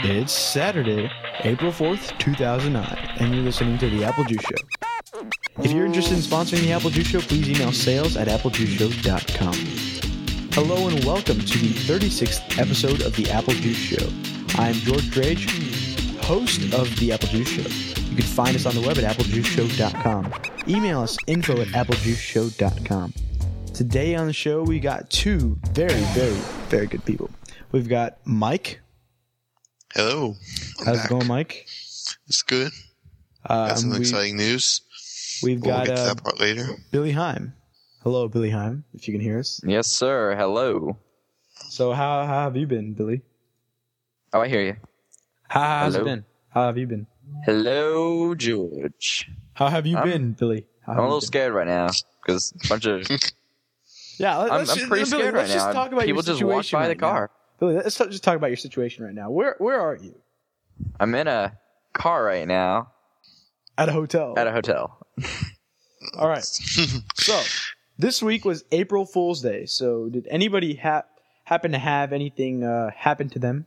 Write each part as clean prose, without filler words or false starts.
It's Saturday, April 4th, 2009, and you're listening to The Apple Juice Show. If you're interested in sponsoring The Apple Juice Show, please email sales@applejuiceshow.com. Hello and welcome to the 36th episode of The Apple Juice Show. I'm George Drage, host of The Apple Juice Show. You can find us on the web at applejuiceshow.com. Email us info@applejuiceshow.com. Today on the show, we got two very good people. We've got Mike. Hello. How's it going, Mike? It's good. Got some exciting news. We'll get to that part later. Billy Heim. Hello, Billy Heim, if you can hear us. Yes, sir. Hello. So how have you been, Billy? Oh, I hear you. How's it been? How have you been? Hello, George. How have you been, Billy? I'm a little scared right now because a bunch of... Yeah, I'm pretty scared right now. Talk about people just walk by the car. Billy, let's just talk about your situation right now. Where are you? I'm in a car right now. At a hotel. At a hotel. All right. So, this week was April Fool's Day. So, did anybody happen to have anything happen to them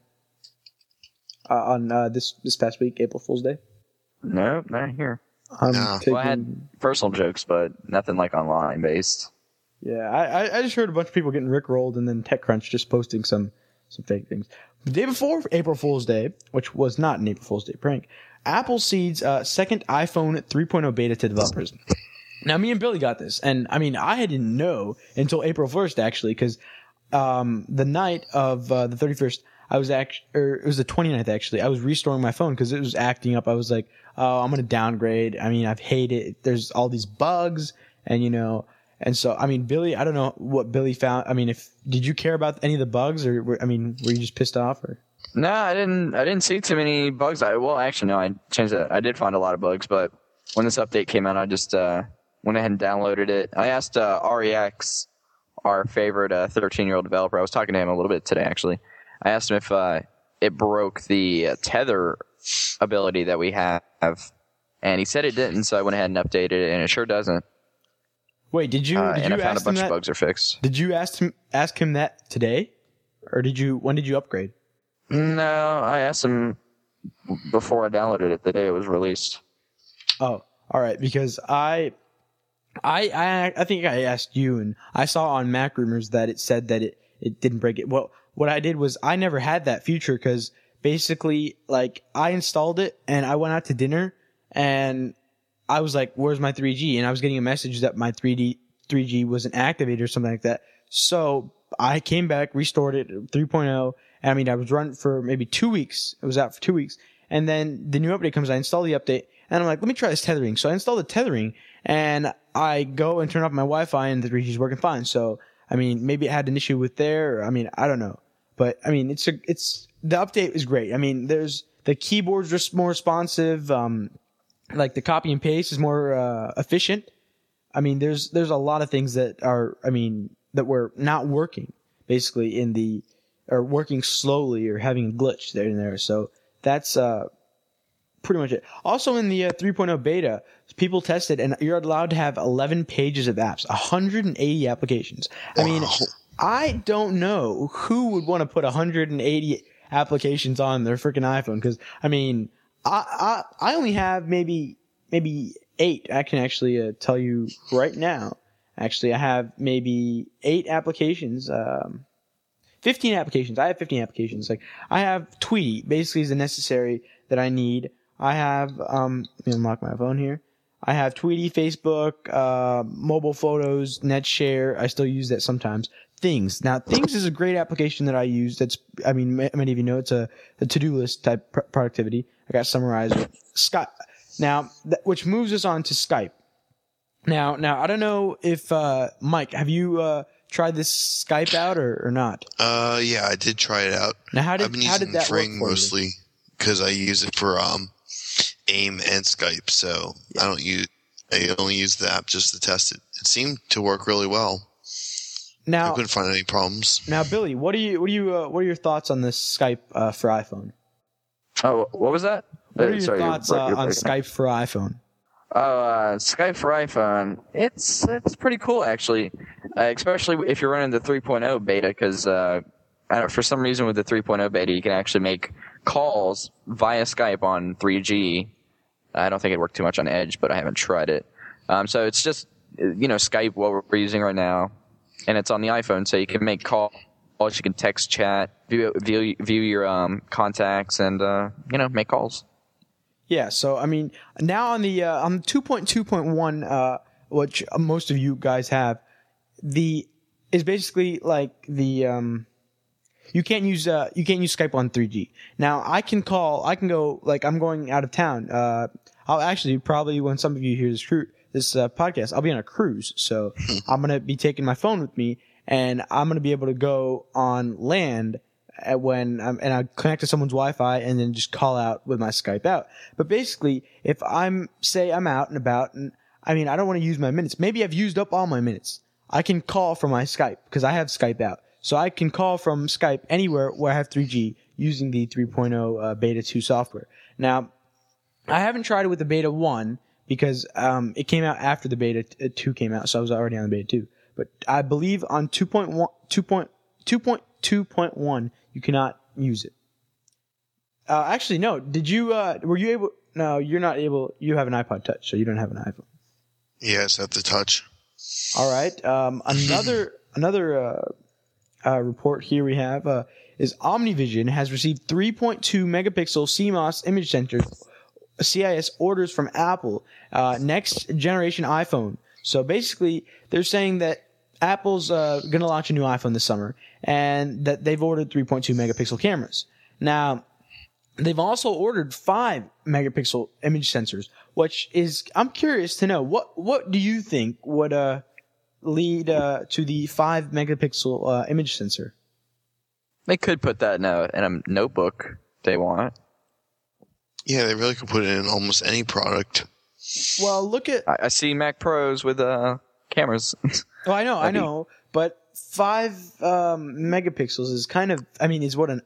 on this past week, April Fool's Day? No, not here. No. Well, I had personal jokes, but nothing like online based. Yeah, I just heard a bunch of people getting rickrolled, and then TechCrunch just posting some fake things. The day before April Fool's Day, which was not an April Fool's Day prank, Apple seeds second iPhone 3.0 beta to developers. Now, me and Billy got this, and I mean, I didn't know until April 1st, actually, because the night of the 31st, I was it was the 29th, actually, I was restoring my phone because it was acting up. I was like, oh, I'm going to downgrade. I mean, I've hated it. There's all these bugs, and and so, I mean, Billy, I don't know what Billy found. I mean, did you care about any of the bugs, or were you just pissed off, or? No, I didn't see too many bugs. Actually, no, I changed it. I did find a lot of bugs, but when this update came out, I just went ahead and downloaded it. I asked REX, our favorite 13-year-old developer. I was talking to him a little bit today, actually. I asked him if it broke the tether ability that we have, and he said it didn't. So I went ahead and updated it, and it sure doesn't. Wait, did you? And I found a bunch of bugs are fixed. Did you ask him that today, or when did you upgrade? No, I asked him before I downloaded it the day it was released. Oh, all right. Because I think I asked you, and I saw on Mac Rumors that it said that it didn't break it. Well, what I did was I never had that feature because basically, like, I installed it and I went out to dinner and I was like, where's my 3G? And I was getting a message that my 3G wasn't activated or something like that. So I came back, restored it 3.0. And I mean, I was running for maybe 2 weeks. It was out for 2 weeks. And then the new update comes. I install the update and I'm like, let me try this tethering. So I install the tethering and I go and turn off my Wi-Fi and the 3G is working fine. So, I mean, maybe it had an issue with there. I mean, I don't know. But I mean, the update is great. I mean, the keyboard's just more responsive. Like the copy and paste is more efficient. I mean, there's a lot of things that that were not working basically or working slowly or having a glitch there and there. So that's pretty much it. Also in the 3.0 beta, people tested and you're allowed to have 11 pages of apps, 180 applications. Wow. I mean, I don't know who would want to put 180 applications on their freaking iPhone because I mean, I only have maybe 8. I can actually tell you right now. Actually, I have maybe 8 applications. 15 applications. I have 15 applications. Like I have Tweety, basically is the necessary that I need. I have let me unlock my phone here. I have Tweety, Facebook, mobile photos, NetShare. I still use that sometimes. Things. Now, Things is a great application that I use. Many of you know it's a to-do list type productivity. I got Summarizer. Skype. Now, which moves us on to Skype. Now, I don't know if, Mike, have you, tried this Skype out or not? Yeah, I did try it out. Now, I've been using Fring mostly because I use it for, AIM and Skype. So yeah. I only use the app just to test it. It seemed to work really well. Now, I couldn't find any problems. Now, Billy, what are your thoughts on this Skype for iPhone? Oh, what was that? What are your thoughts on Skype for iPhone? Skype for iPhone. It's pretty cool actually, especially if you're running the 3.0 beta because I for some reason with the 3.0 beta, you can actually make calls via Skype on 3G. I don't think it worked too much on Edge, but I haven't tried it. So it's just, Skype, what we're using right now, and it's on the iPhone, so you can make calls, you can text, chat, view your contacts, and make calls. Yeah. So I mean, now on the 2.2.1, which most of you guys have, is basically like the you can't use Skype on 3G. Now I can go, like, I'm going out of town. I'll actually probably, when some of you hear this podcast, I'll be on a cruise, so I'm gonna be taking my phone with me, and I'm gonna be able to go on land and I connect to someone's Wi-Fi and then just call out with my Skype out. But basically, if I'm out and about, and I mean, I don't want to use my minutes. Maybe I've used up all my minutes. I can call from my Skype because I have Skype out. So I can call from Skype anywhere where I have 3G using the 3.0 Beta 2 software. Now, I haven't tried it with the Beta 1 because it came out after the Beta 2 came out, so I was already on the Beta 2. But I believe on 2.2.1, you cannot use it. Actually, no. Did you? Were you able? No, you're not able. You have an iPod Touch, so you don't have an iPhone. Yes, at the Touch. All right. Another report here we have is OmniVision has received 3.2 megapixel CMOS image sensors, CIS orders from Apple, next generation iPhone. So basically, they're saying that Apple's going to launch a new iPhone this summer, and that they've ordered 3.2 megapixel cameras. Now, they've also ordered 5 megapixel image sensors, which is, I'm curious to know, what do you think would lead to the 5 megapixel image sensor? They could put that in a notebook if they want. Yeah, they really could put it in almost any product. Well, look at... I see Mac Pros with cameras. Oh, I know. But 5 megapixels is kind of... I mean, is what an...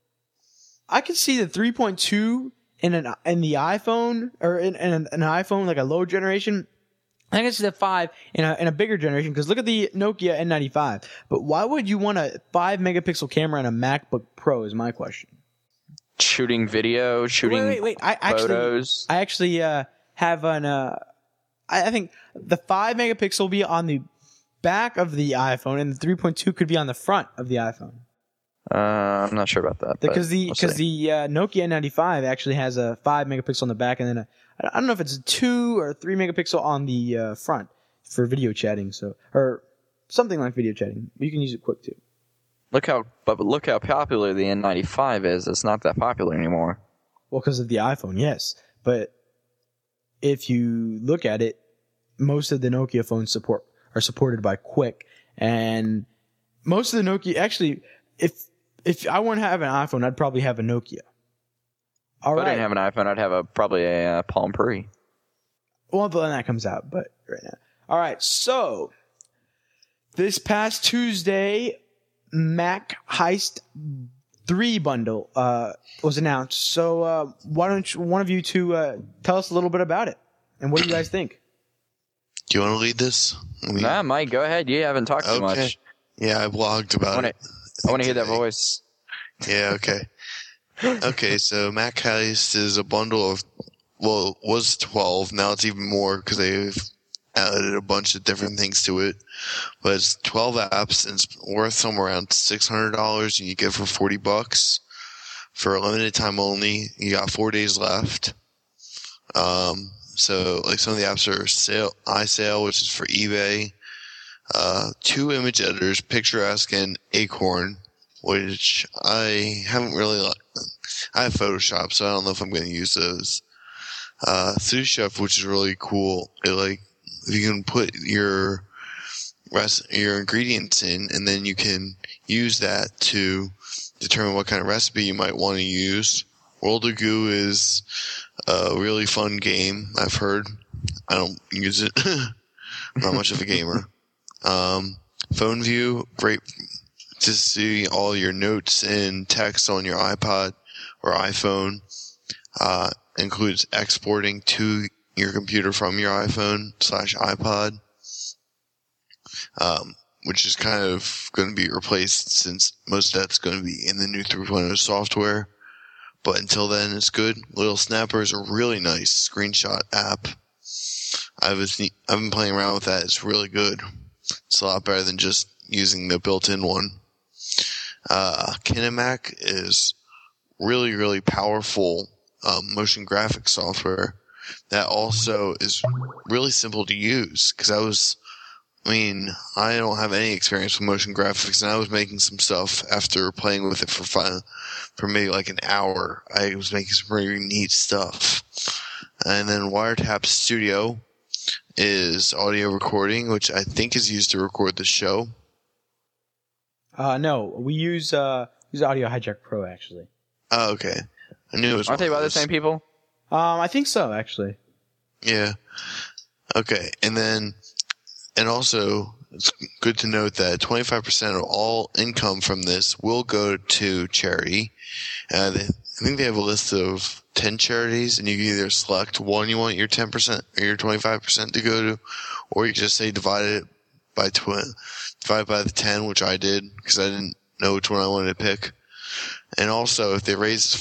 I could see the 3.2 in the iPhone, or in an iPhone, like a low generation. I can see the 5 in a bigger generation, because look at the Nokia N95. But why would you want a 5 megapixel camera in a MacBook Pro is my question. Shooting video, shooting wait. photos. I actually have an... I think the 5 megapixel will be on the back of the iPhone, and the 3.2 could be on the front of the iPhone. I'm not sure about that. Because the Nokia N95 actually has a 5 megapixel on the back, and then I don't know if it's a 2 or 3 megapixel on the front for video chatting, or something like video chatting. You can use it quick too. Look how popular the N95 is. It's not that popular anymore. Well, because of the iPhone, yes. But if you look at it, most of the Nokia phones are supported by Quick, and most of the Nokia actually, if I want to have an iPhone, I'd probably have a Nokia. If I didn't have an iPhone, I'd have probably a Palm Pre. Well, then that comes out, but right now. All right, so this past Tuesday, Mac Heist 3 bundle was announced. So why don't one of you two tell us a little bit about it, and what do you guys think? Do you want to lead this? Nah, Mike, go ahead. You haven't talked too much. Yeah, I blogged about it. I want to hear that voice. Yeah, okay. Okay, so Mac Heist is a bundle of, well, it was 12. Now it's even more because they've added a bunch of different things to it. But it's 12 apps, and it's worth somewhere around $600, and you get it for $40 for a limited time only. You got 4 days left. So like some of the apps are iSale, which is for eBay. 2 image editors, Picturesque and Acorn, which I haven't really I have Photoshop, so I don't know if I'm going to use those. Sous Chef, which is really cool. If you can put your ingredients in, and then you can use that to determine what kind of recipe you might want to use. World of Goo is a really fun game, I've heard. I don't use it. I'm not much of a gamer. Phone View, great to see all your notes and text on your iPod or iPhone. Includes exporting to your computer from your iPhone/iPod. which is kind of going to be replaced since most of that's going to be in the new 3.0 software. But until then, it's good. Little Snapper is a really nice screenshot app. I've been playing around with that. It's really good. It's a lot better than just using the built-in one. Kinemac is really, really powerful motion graphics software that also is really simple to use. Because I don't have any experience with motion graphics, and I was making some stuff after playing with it for maybe like an hour. I was making some pretty neat stuff. And then Wiretap Studio is audio recording, which I think is used to record the show. No, we use Audio Hijack Pro actually. Oh, okay. I knew it was. Aren't they by the same people? I think so actually. Yeah. Okay, and also it's good to note that 25% of all income from this will go to charity. I think they have a list of 10 charities, and you can either select one you want your 10% or your 25% to go to, or you just say divide by the 10, which I did because I didn't know which one I wanted to pick. And also, if they raise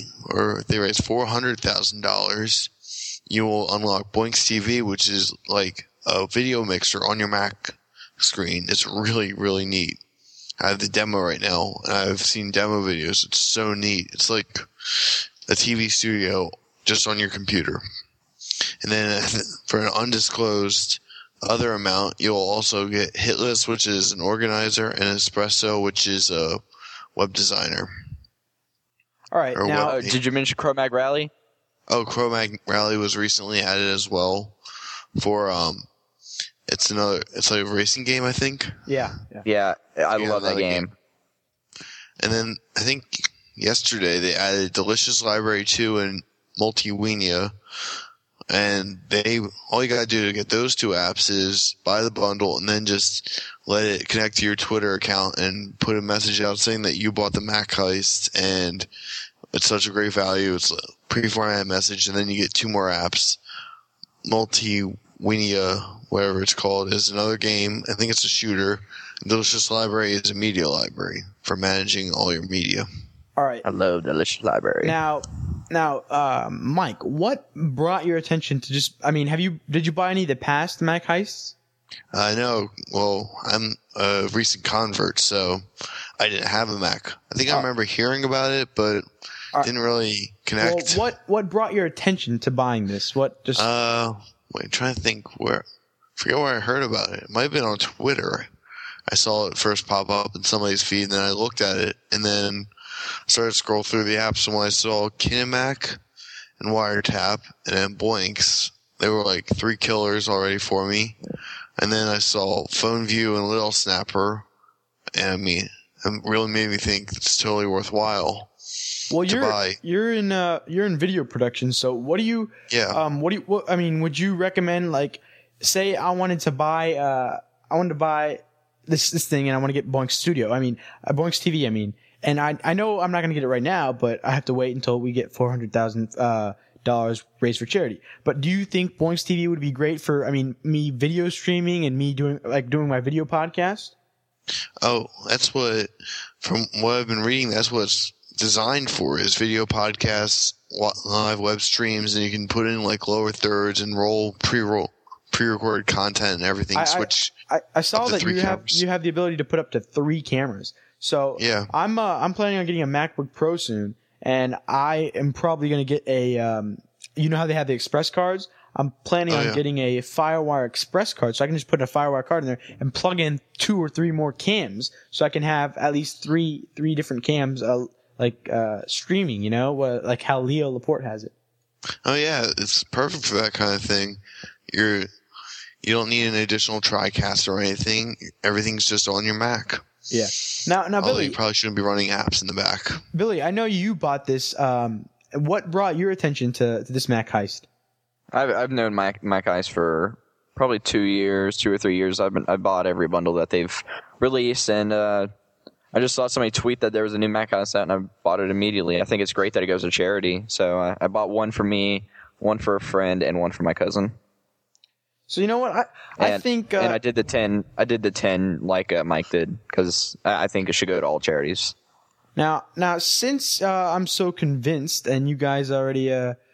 $400,000, you will unlock Boinks TV, which is like a video mixer on your Mac screen. It's really, really neat. I have the demo right now, and I've seen demo videos. It's so neat. It's like a TV studio just on your computer. And then for an undisclosed other amount, you'll also get Hitlist, which is an organizer, and Espresso, which is a web designer. All right. Now, did you mention Chromag Rally? Oh, Chromag Rally was recently added as well for it's like a racing game, I think. Yeah. I love that game. And then I think yesterday they added Delicious Library 2 and Multimedia, and all you gotta do to get those two apps is buy the bundle and then just let it connect to your Twitter account and put a message out saying that you bought the Mac Heist and it's such a great value. It's a pre-formatted message, and then you get two more apps. Multimedia, whatever it's called, is another game. I think it's a shooter. Delicious Library is a media library for managing all your media. All right. I love Delicious Library. Now, Mike, what brought your attention to did you buy any of the past Mac Heists? No. Well, I'm a recent convert, so I didn't have a Mac. I think I remember hearing about it, but didn't really connect. Well, what brought your attention to buying this? What just? Wait, trying to think forget where I heard about it. It might have been on Twitter. I saw it first pop up in somebody's feed, and then I looked at it, and then started to scroll through the apps, and when I saw Kinemac and Wiretap and then Boinks, they were like three killers already for me. And then I saw Phone View and Little Snapper, and it really made me think it's totally worthwhile. Well, you're in video production, so what do you? Yeah. Would you recommend, like, say I wanted to buy this thing and I want to get Boinks Studio. Boinks TV. And I know I'm not going to get it right now, but I have to wait until we get $400,000 raised for charity. But do you think Boinks TV would be great for, me video streaming and me doing my video podcast? Oh, from what I've been reading, that's what it's designed for, is video podcasts, live web streams, and you can put in like lower thirds and pre-recorded content and everything. I saw that you have the ability to put up to 3 cameras. So yeah. I'm planning on getting a MacBook Pro soon, and I am probably going to get a you know how they have the Express cards? I'm planning on getting a FireWire Express card, so I can just put a FireWire card in there and plug in 2 or 3 more cams, so I can have at least three different cams streaming, like how Leo Laporte has it. Oh yeah, it's perfect for that kind of thing. You don't need an additional TriCast or anything. Everything's just on your Mac. Yeah. Now, Billy, you probably shouldn't be running apps in the back. Billy, I know you bought this. What brought your attention to this Mac Heist? I've known Mac Heist for probably 2 or 3 years. I bought every bundle that they've released, and I just saw somebody tweet that there was a new Mac Heist out, and I bought it immediately. I think it's great that it goes to charity. So I bought one for me, one for a friend, and one for my cousin. So you know what? I think and I did the 10. I did the 10 like Mike did because I think it should go to all charities. Now, since I'm so convinced, and you guys already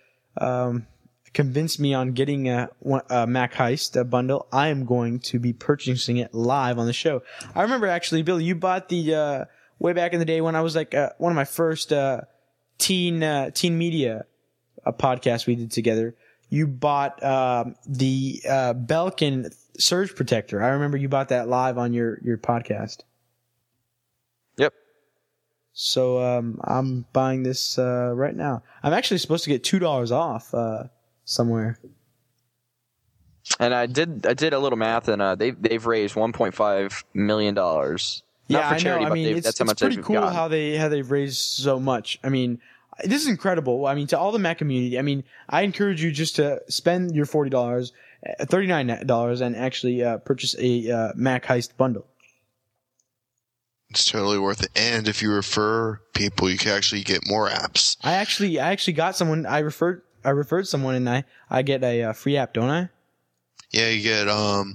convinced me on getting a Mac Heist bundle, I am going to be purchasing it live on the show. I remember actually, Bill, you bought the way back in the day when I was like one of my first teen media podcasts we did together. You bought the Belkin Surge Protector. I remember you bought that live on your podcast. Yep. So I'm buying this right now. I'm actually supposed to get $2 off somewhere. And I did a little math, and they've raised $1.5 million. Yeah, I know. I mean, it's pretty cool how they've raised so much. I mean, this is incredible. I mean, to all the Mac community, I mean, I encourage you just to spend your $40, $39, and actually purchase a Mac Heist bundle. It's totally worth it. And if you refer people, you can actually get more apps. I actually got someone. I referred someone, and I get a free app, don't I? Yeah, you get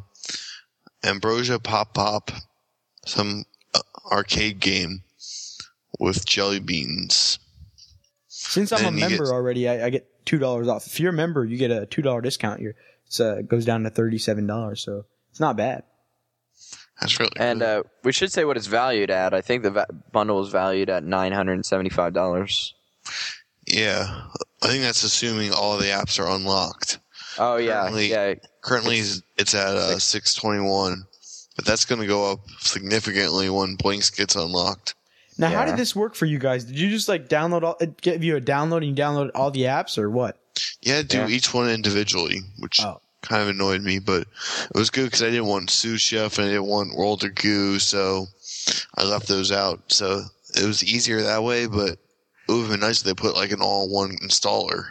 Ambrosia Pop, some arcade game with jelly beans. Since I'm a member already, I get $2 off. If you're a member, you get a $2 discount. It goes down to $37, so it's not bad. That's really cool. And we should say what it's valued at. I think the bundle is valued at $975. Yeah, I think that's assuming all the apps are unlocked. Oh yeah, Currently, it's at $621, but that's going to go up significantly when Blinks gets unlocked. Now, how did this work for you guys? Did you just like download it give you a download and you download all the apps, or what? Yeah, do each one individually, which kind of annoyed me, but it was good because I didn't want Sous Chef and I didn't want World of Goo, so I left those out. So it was easier that way, but it would have been nice if they put like an all-in-one installer.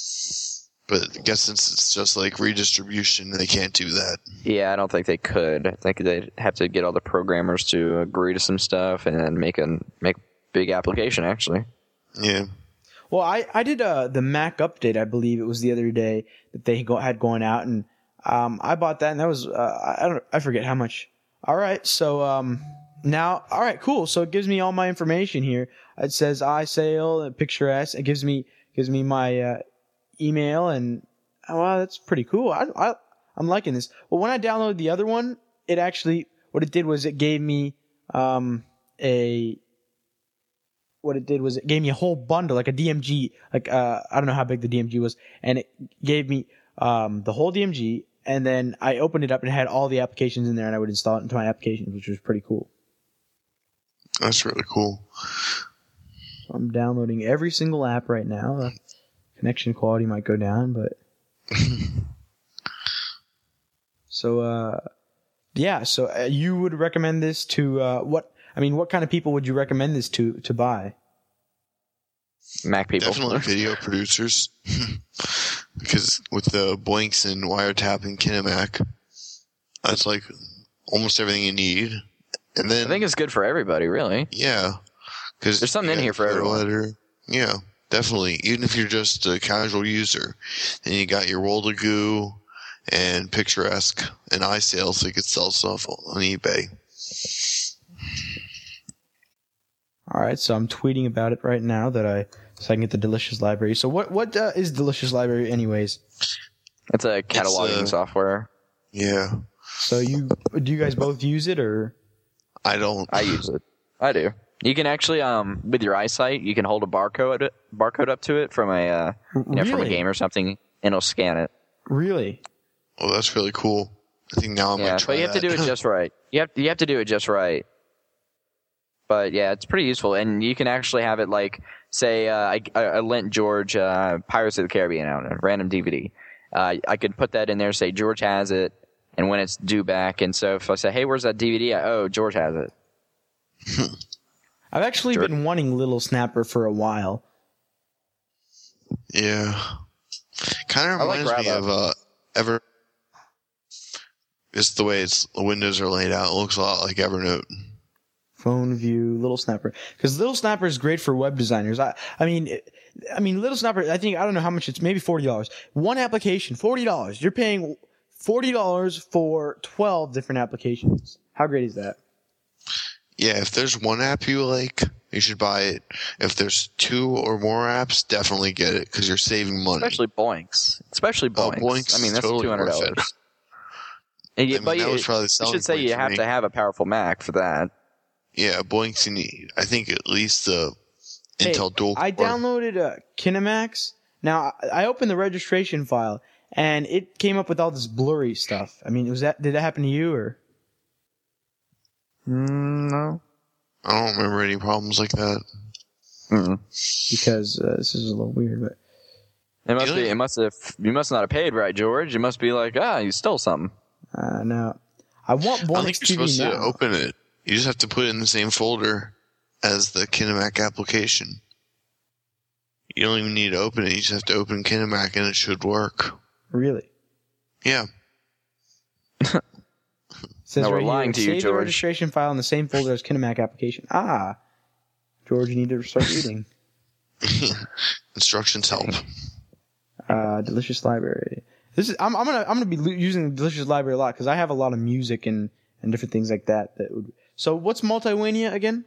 But I guess since it's just like redistribution, they can't do that. Yeah, I don't think they could. I think they'd have to get all the programmers to agree to some stuff and then make a big application, actually. Yeah. Well, I did the Mac update, I believe it was the other day, that they had going out, and I bought that, and that was I forget how much. All right, so now, all right, cool. So it gives me all my information here. It says iSale and Picture-S. It gives me my email, and wow, that's pretty coit liking this. Well, when I downloaded the other one, it actually, what it did was it gave me a whole bundle, like a DMG, like I don't know how big the DMG was, and it gave me the whole DMG, and then I opened it up and it had all the applications in there, and I would install it into my applications, which was pretty cool. That's really cool. So I'm downloading every single app right now. Connection quality might go down, but so you would recommend this to what kind of people would you recommend this to buy? Mac people. Definitely video producers. Because with the Blinks and wiretapping Kinemac, that's like almost everything you need. And then I think it's good for everybody, really. Yeah. Because there's something in here for everyone. Yeah. Definitely, even if you're just a casual user, then you got your World of Goo and Picturesque and iSale, so you could sell stuff on eBay. All right, so I'm tweeting about it right now so I can get the Delicious Library. So what is Delicious Library, anyways? It's a cataloging software. Yeah. So do you guys both use it, or? I don't. I use it. I do. You can actually, with your eyesight, you can hold a barcode up to it from a from a game or something, and it'll scan it. Really? Oh, that's really cool. I think now I'm gonna try but you have to do it just right. You have to do it just right. But yeah, it's pretty useful, and you can actually have it like, say, I lent George Pirates of the Caribbean out on a random DVD. I could put that in there, say George has it, and when it's due back, and so if I say, hey, where's that DVD? George has it. I've actually been wanting Little Snapper for a while. Yeah. Kind of reminds me of just the way the windows are laid out. It looks a lot like Evernote. Phone View, Little Snapper. Because Little Snapper is great for web designers. I mean, Little Snapper, I don't know how much it's, maybe $40. One application, $40. You're paying $40 for 12 different applications. How great is that? Yeah, if there's one app you like, you should buy it. If there's 2 or more apps, definitely get it because you're saving money. Especially Boinks. Boinks I mean, that's totally $200. worth it. But that was probably the you selling should say point you for have me. to have a powerful Mac for that. Yeah, Boinks, you need, I think at least the Intel dual core. I downloaded Kinemax. Now, I opened the registration file, and it came up with all this blurry stuff. I mean, did that happen to you, or? No. I don't remember any problems like that. Because this is a little weird, but You must not have paid right, George. You must be like, you stole something. no. I want I don't think Boinks you're TV supposed now. to open it. You just have to put it in the same folder as the Kinemac application. You don't even need to open it. You just have to open Kinemac and it should work. Really? Yeah. Says No, we're right lying here, to you, save the George. registration file in the same folder as Kinemac application. George, you need to start reading. Instructions help. Delicious Library. I'm gonna be using the Delicious Library a lot because I have a lot of music and different things like that. So what's Multiwania again?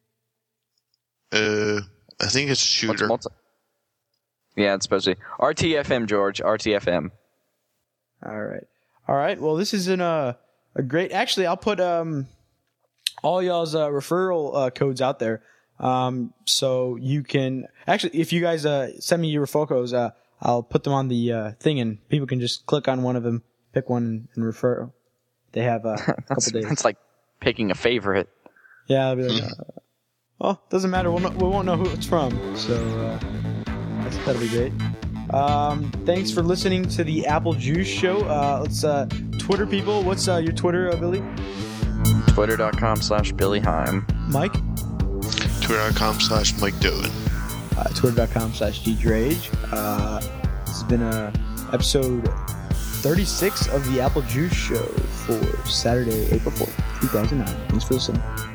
I think it's shooter. Yeah, it's supposed to be RTFM, George. RTFM. All right. Well, this is a great. Actually, I'll put all y'all's referral codes out there. So you can actually, if you guys send me your photos, I'll put them on the thing, and people can just click on one of them, pick one, and refer. They have a couple days. It's like picking a favorite. Yeah, I'll be like, well, doesn't matter. We won't know who it's from, so that'll be great. Thanks for listening to the Apple Juice Show. Let's Twitter people. What's your Twitter, Billy? Twitter.com/Billy Heim. Mike? Twitter.com/Mike Dovin. Twitter.com/GDrage. This has been episode 36 of the Apple Juice Show for Saturday, April 4th, 2009. Thanks for listening.